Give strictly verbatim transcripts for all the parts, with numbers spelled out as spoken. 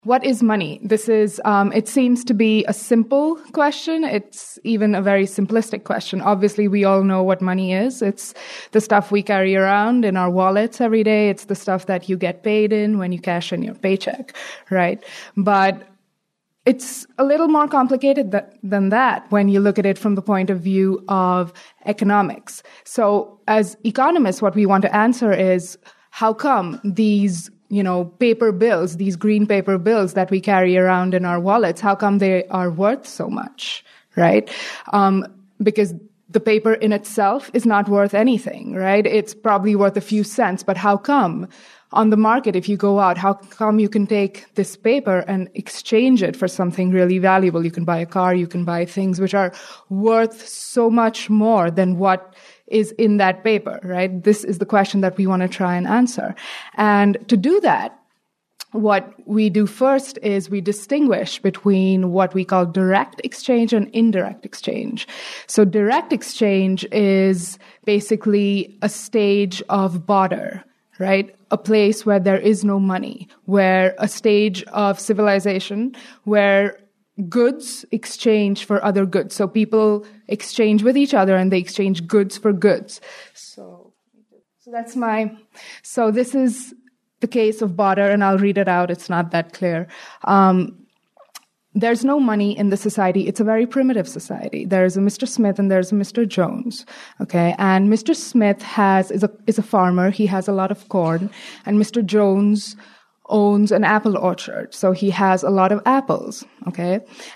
What is money? This is, um, it seems to be a simple question. It's even a very simplistic question. Obviously, we all know what money is. It's the stuff we carry around in our wallets every day. It's the stuff that you get paid in when you cash in your paycheck, right? But it's a little more complicated th- than that when you look at it from the point of view of economics. So as economists, what we want to answer is, how come these you know, paper bills, these green paper bills that we carry around in our wallets, how come they are worth so much, right? Um, because the paper in itself is not worth anything, right? It's probably worth a few cents, but how come on the market, if you go out, how come you can take this paper and exchange it for something really valuable? You can buy a car, you can buy things which are worth so much more than what is in that paper, right? This is the question that we want to try and answer. And to do that, what we do first is we distinguish between what we call direct exchange and indirect exchange. So direct exchange is basically a stage of barter, right? A place where there is no money, where a stage of civilization where goods exchange for other goods. So people exchange with each other and they exchange goods for goods. So, so that's my, so this is the case of barter, and I'll read it out. It's not that clear. Um, there's no money in the society. It's a very primitive society. There's a Mister Smith and there's a Mister Jones. Okay. And Mister Smith has, is a, is a farmer. He has a lot of corn, and Mister Jones owns an apple orchard, so he has a lot of apples, okay?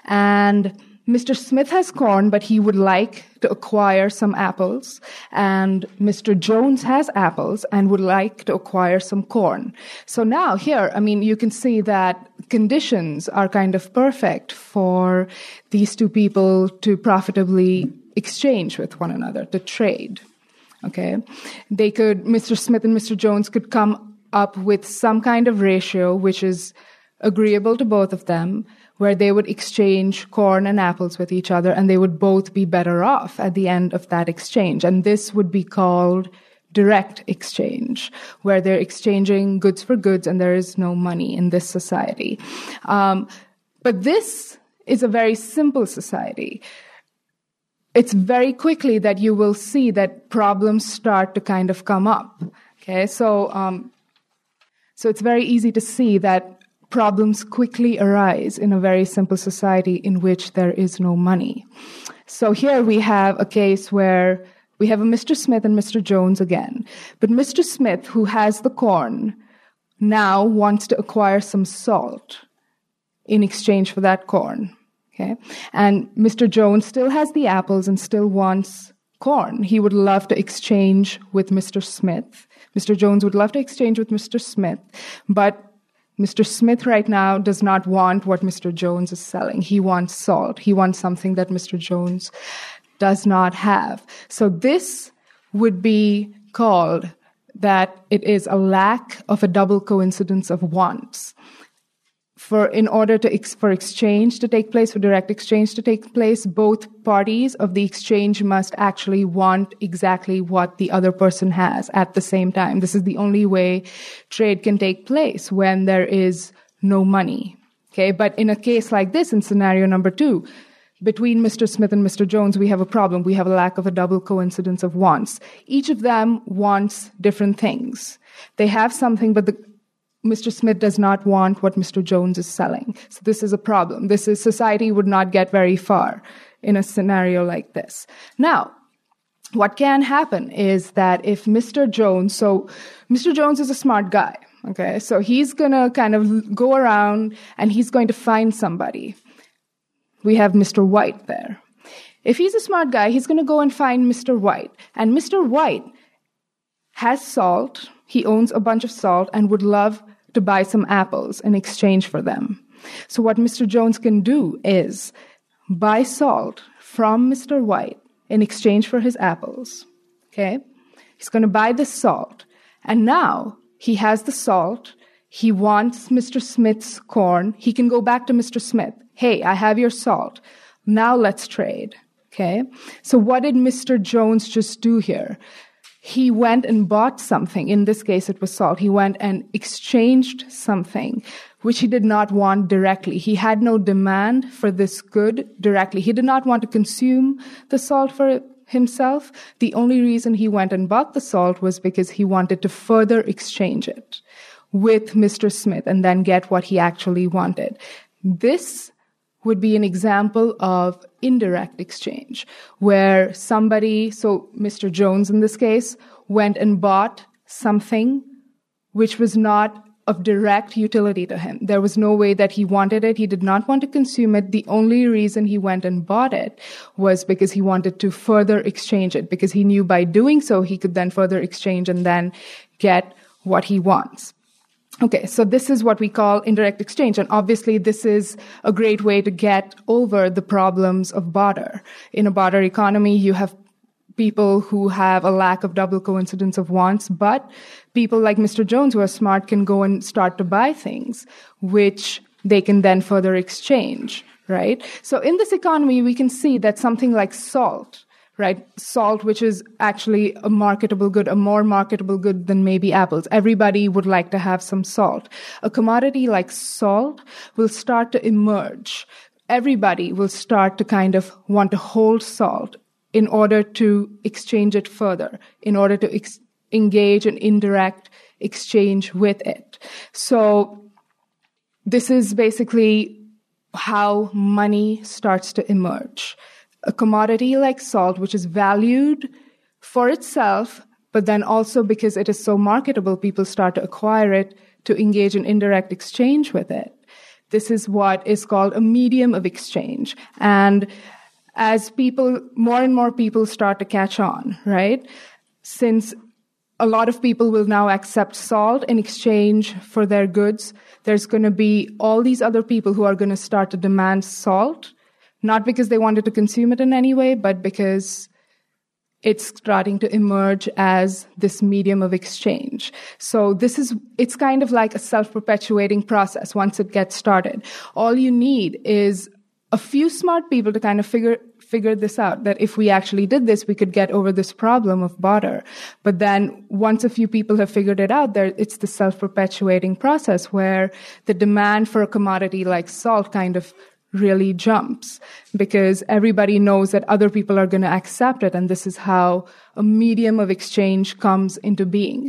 And Mister Smith has corn, but he would like to acquire some apples, and Mister Jones has apples and would like to acquire some corn. So now here, I mean, you can see that conditions are kind of perfect for these two people to profitably exchange with one another, to trade, okay? They could, Mister Smith and Mister Jones could come up with some kind of ratio which is agreeable to both of them, where they would exchange corn and apples with each other, and they would both be better off at the end of that exchange. And this would be called direct exchange, where they're exchanging goods for goods and there is no money in this society. Um, but this is a very simple society. It's very quickly that you will see that problems start to kind of come up. Okay, so um, So it's very easy to see that problems quickly arise in a very simple society in which there is no money. So here we have a case where we have a Mister Smith and Mister Jones again. But Mister Smith, who has the corn, now wants to acquire some salt in exchange for that corn. Okay? And Mister Jones still has the apples and still wants corn. He would love to exchange with Mister Smith. Mister Jones would love to exchange with Mister Smith, but Mister Smith right now does not want what Mister Jones is selling. He wants salt. He wants something that Mister Jones does not have. So this would be called that it is a lack of a double coincidence of wants. For in order to ex, for exchange to take place, for direct exchange to take place, both parties of the exchange must actually want exactly what the other person has at the same time. This is the only way trade can take place, when there is no money. Okay, but in a case like this, in scenario number two, between Mister Smith and Mister Jones, we have a problem. We have a lack of a double coincidence of wants. Each of them wants different things. They have something, but the Mister Smith does not want what Mister Jones is selling. So this is a problem. This is, society would not get very far in a scenario like this. Now, what can happen is that if Mister Jones, so Mister Jones is a smart guy, okay? So he's gonna kind of go around and he's going to find somebody. We have Mister White there. If he's a smart guy, he's gonna go and find Mister White. And Mister White has salt. He owns a bunch of salt and would love to buy some apples in exchange for them. So what Mister Jones can do is buy salt from Mister White in exchange for his apples. Okay? He's going to buy this salt. And now he has the salt. He wants Mister Smith's corn. He can go back to Mister Smith. Hey, I have your salt. Now let's trade. Okay? So what did Mister Jones just do here? He went and bought something. In this case, it was salt. He went and exchanged something which he did not want directly. He had no demand for this good directly. He did not want to consume the salt for himself. The only reason he went and bought the salt was because he wanted to further exchange it with Mister Smith and then get what he actually wanted. This would be an example of indirect exchange, where somebody, so Mister Jones in this case, went and bought something which was not of direct utility to him. There was no way that he wanted it. He did not want to consume it. The only reason he went and bought it was because he wanted to further exchange it, because he knew by doing so he could then further exchange and then get what he wants. Okay, so this is what we call indirect exchange. And obviously, this is a great way to get over the problems of barter. In a barter economy, you have people who have a lack of double coincidence of wants, but people like Mister Jones who are smart can go and start to buy things, which they can then further exchange, right? So in this economy, we can see that something like salt, right? Salt, which is actually a marketable good, a more marketable good than maybe apples. Everybody would like to have some salt. A commodity like salt will start to emerge. Everybody will start to kind of want to hold salt in order to exchange it further, in order to ex- engage in indirect exchange with it. So this is basically how money starts to emerge. A commodity like salt, which is valued for itself, but then also because it is so marketable, people start to acquire it to engage in indirect exchange with it. This is what is called a medium of exchange. And as people, more and more people start to catch on, right? Since a lot of people will now accept salt in exchange for their goods, there's going to be all these other people who are going to start to demand salt, not because they wanted to consume it in any way, but because it's starting to emerge as this medium of exchange. So this is, it's kind of like a self-perpetuating process once it gets started. All you need is a few smart people to kind of figure figure this out, that if we actually did this, we could get over this problem of barter. But then once a few people have figured it out, there it's the self-perpetuating process where the demand for a commodity like salt kind of really jumps because everybody knows that other people are going to accept it, and this is how a medium of exchange comes into being.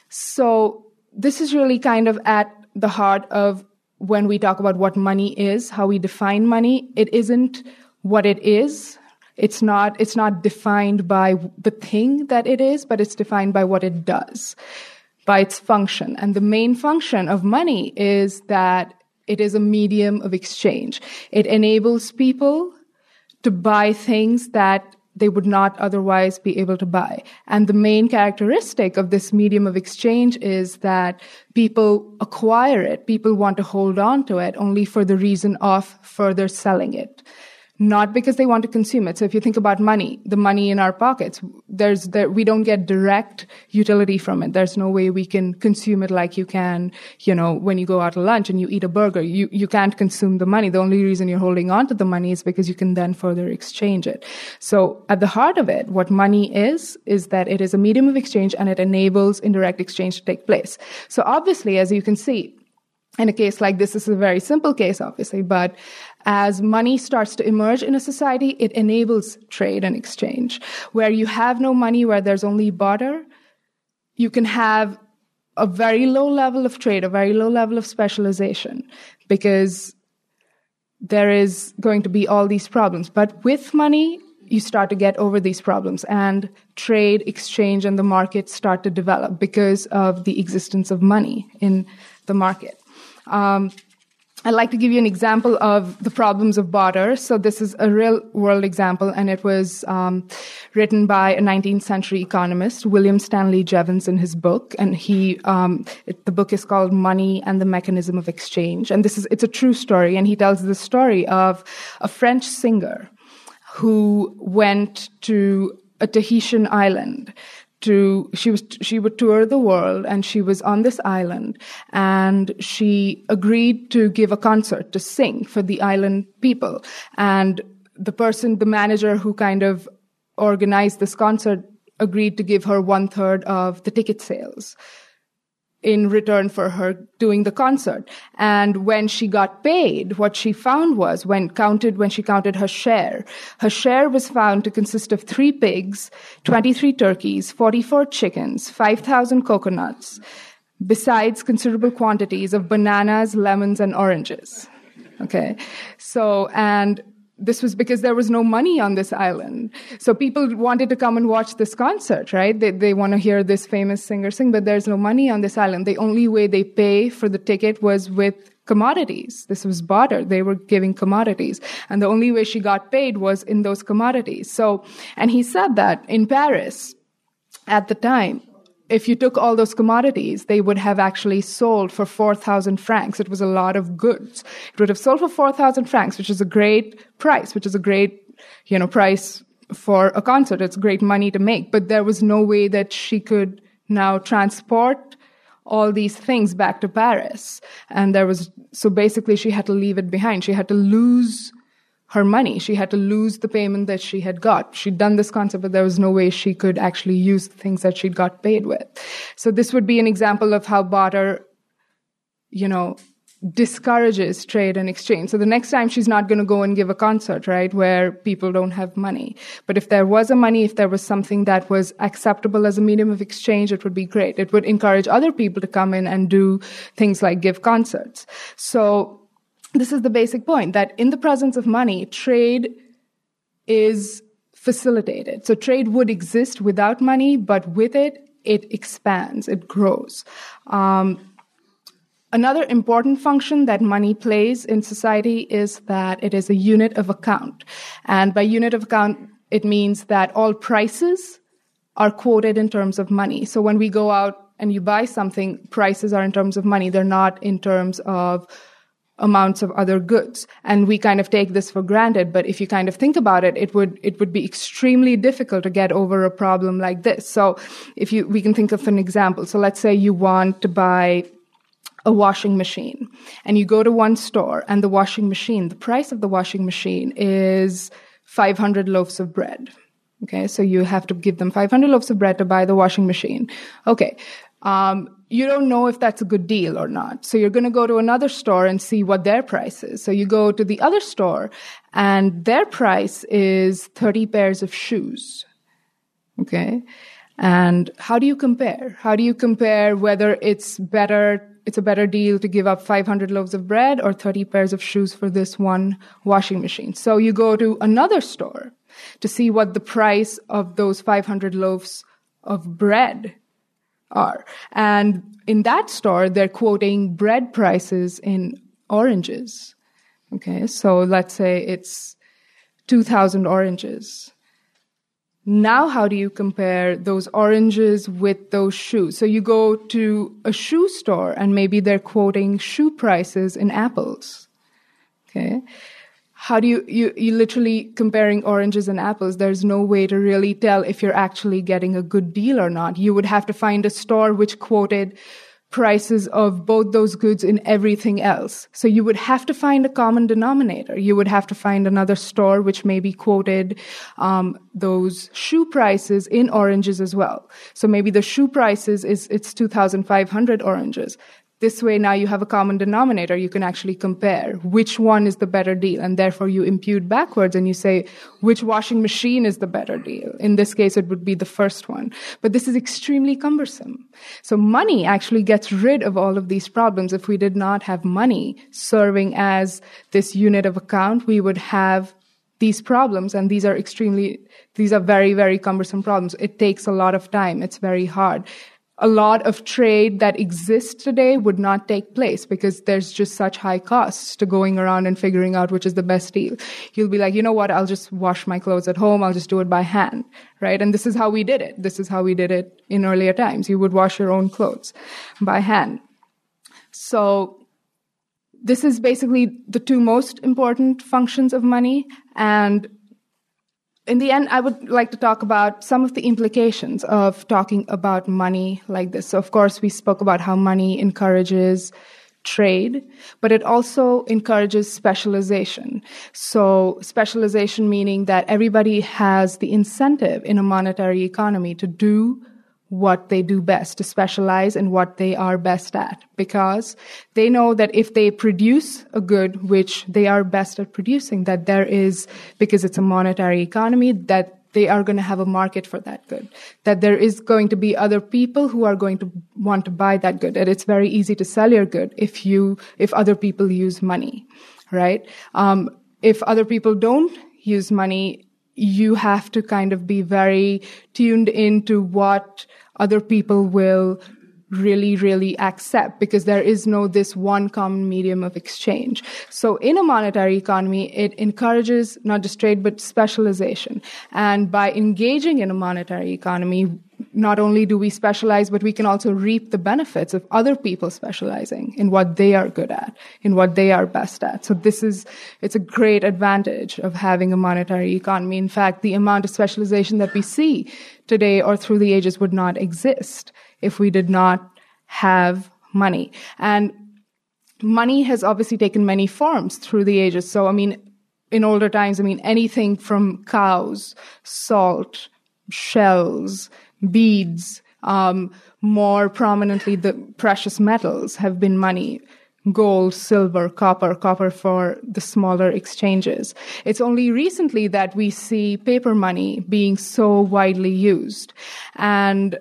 So this is really kind of at the heart of when we talk about what money is, how we define money. It isn't what it is. It's not, it's not defined by the thing that it is, but it's defined by what it does, by its function. And the main function of money is that it is a medium of exchange. It enables people to buy things that they would not otherwise be able to buy. And the main characteristic of this medium of exchange is that people acquire it. People want to hold on to it only for the reason of further selling it, not because they want to consume it. So if you think about money, the money in our pockets, there's there, we don't get direct utility from it. There's no way we can consume it like you can, you know, when you go out to lunch and you eat a burger. You, you can't consume the money. The only reason you're holding on to the money is because you can then further exchange it. So at the heart of it, what money is, is that it is a medium of exchange and it enables indirect exchange to take place. So obviously, as you can see, in a case like this, this is a very simple case, obviously, but as money starts to emerge in a society, it enables trade and exchange. Where you have no money, where there's only barter, you can have a very low level of trade, a very low level of specialization, because there is going to be all these problems. But with money, you start to get over these problems, and trade, exchange, and the market start to develop because of the existence of money in the market. Um, I'd like to give you an example of the problems of barter. So this is a real-world example, and it was um, written by a nineteenth century economist, William Stanley Jevons, in his book. And he, um, it, the book is called Money and the Mechanism of Exchange. And this is it's a true story, and he tells the story of a French singer who went to a Tahitian island. To she was she would tour the world, and she was on this island, and she agreed to give a concert to sing for the island people. And the person, the manager who kind of organized this concert, agreed to give her one third of the ticket sales. in return for her doing the concert. And when she got paid, what she found was when counted, when she counted her share, her share was found to consist of three pigs, twenty-three turkeys, forty-four chickens, five thousand coconuts, besides considerable quantities of bananas, lemons, and oranges. Okay. So, and this was because there was no money on this island. So people wanted to come and watch this concert, right? They they want to hear this famous singer sing, but there's no money on this island. The only way they pay for the ticket was with commodities. This was barter. They were giving commodities. And the only way she got paid was in those commodities. So, and he said that in Paris at the time, if you took all those commodities, they would have actually sold for four thousand francs. It was a lot of goods. It would have sold for four thousand francs, which is a great price, which is a great, you know, price for a concert. It's great money to make. But there was no way that she could now transport all these things back to Paris. And there was, so basically she had to leave it behind. She had to lose her money. She had to lose the payment that she had got. She'd done this concert, but there was no way she could actually use the things that she'd got paid with. So this would be an example of how barter, you know, discourages trade and exchange. So the next time she's not going to go and give a concert, right, where people don't have money. But if there was a money, if there was something that was acceptable as a medium of exchange, it would be great. It would encourage other people to come in and do things like give concerts. So this is the basic point, that in the presence of money, trade is facilitated. So trade would exist without money, but with it, it expands, it grows. Um, another important function that money plays in society is that it is a unit of account. And by unit of account, it means that all prices are quoted in terms of money. So when we go out and you buy something, prices are in terms of money. They're not in terms of amounts of other goods. And we kind of take this for granted, but if you kind of think about it, it would it would be extremely difficult to get over a problem like this. So if you we can think of an example. So let's say you want to buy a washing machine and you go to one store and the washing machine, the price of the washing machine is five hundred loaves of bread. Okay, so you have to give them five hundred loaves of bread to buy the washing machine. Okay. Um, you don't know if that's a good deal or not. So you're going to go to another store and see what their price is. So you go to the other store and their price is thirty pairs of shoes. Okay. And how do you compare? How do you compare whether it's better, it's a better deal to give up five hundred loaves of bread or thirty pairs of shoes for this one washing machine? So you go to another store to see what the price of those five hundred loaves of bread are. And in that store, they're quoting bread prices in oranges. Okay, so let's say it's two thousand oranges. Now, how do you compare those oranges with those shoes? So you go to a shoe store and maybe they're quoting shoe prices in apples. Okay. How do you, you, you literally comparing oranges and apples, there's no way to really tell if you're actually getting a good deal or not. You would have to find a store which quoted prices of both those goods in everything else. So you would have to find a common denominator. You would have to find another store which maybe quoted um, those shoe prices in oranges as well. So maybe the shoe prices is, it's two thousand five hundred oranges. This way, now you have a common denominator. You can actually compare which one is the better deal. And therefore, you impute backwards and you say, which washing machine is the better deal? In this case, it would be the first one. But this is extremely cumbersome. So money actually gets rid of all of these problems. If we did not have money serving as this unit of account, we would have these problems. And these are extremely, these are very, very cumbersome problems. It takes a lot of time. It's very hard. A lot of trade that exists today would not take place because there's just such high costs to going around and figuring out which is the best deal. You'll be like, you know what, I'll just wash my clothes at home. I'll just do it by hand, right? And this is how we did it. This is how we did it in earlier times. You would wash your own clothes by hand. So this is basically the two most important functions of money. And in the end, I would like to talk about some of the implications of talking about money like this. So, of course, we spoke about how money encourages trade, but it also encourages specialization. So, specialization meaning that everybody has the incentive in a monetary economy to do what they do best, to specialize in what they are best at, because they know that if they produce a good which they are best at producing, that there is, because it's a monetary economy, that they are going to have a market for that good, that there is going to be other people who are going to want to buy that good, and it's very easy to sell your good if you, if other people use money, right? Um, if other people don't use money, you have to kind of be very tuned into what other people will really, really accept, because there is no this one common medium of exchange. So in a monetary economy, it encourages not just trade, but specialization. And by engaging in a monetary economy, not only do we specialize, but we can also reap the benefits of other people specializing in what they are good at, in what they are best at. So this is, it's a great advantage of having a monetary economy. In fact, the amount of specialization that we see today or through the ages would not exist if we did not have money. And money has obviously taken many forms through the ages. So, I mean, in older times, I mean, anything from cows, salt, shells, beads, um, more prominently, the precious metals have been money. Gold, silver, copper, copper for the smaller exchanges. It's only recently that we see paper money being so widely used. And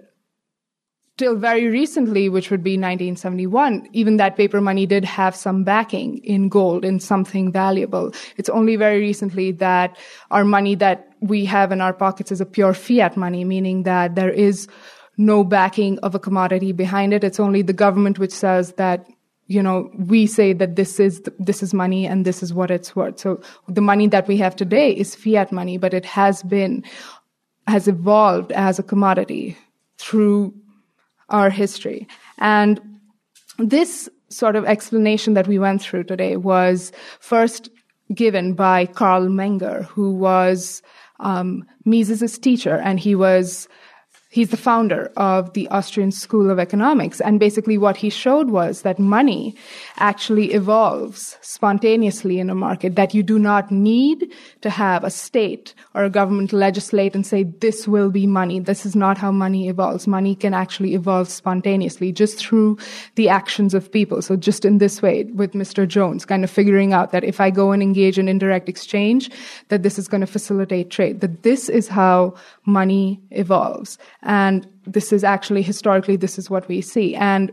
till very recently, which would be nineteen seventy-one, even that paper money did have some backing in gold, in something valuable. It's only very recently that our money that we have in our pockets is a pure fiat money, meaning that there is no backing of a commodity behind it. It's only the government which says that, you know, we say that this is this is money and this is what it's worth. So the money that we have today is fiat money, but it has been, has evolved as a commodity through our history. And this sort of explanation that we went through today was first given by Carl Menger, who was um, Mises's teacher, and he was He's the founder of the Austrian School of Economics. And basically what he showed was that money actually evolves spontaneously in a market, that you do not need to have a state or a government legislate and say, this will be money. This is not how money evolves. Money can actually evolve spontaneously just through the actions of people. So just in this way, with Mister Jones, kind of figuring out that if I go and engage in indirect exchange, that this is going to facilitate trade, that this is how money evolves. And this is actually, historically, this is what we see. And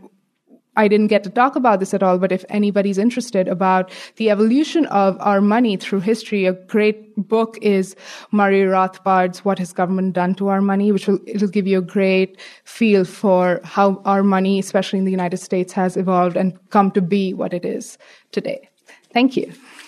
I didn't get to talk about this at all, but if anybody's interested about the evolution of our money through history, a great book is Murray Rothbard's What Has Government Done to Our Money, which will, it'll give you a great feel for how our money, especially in the United States, has evolved and come to be what it is today. Thank you.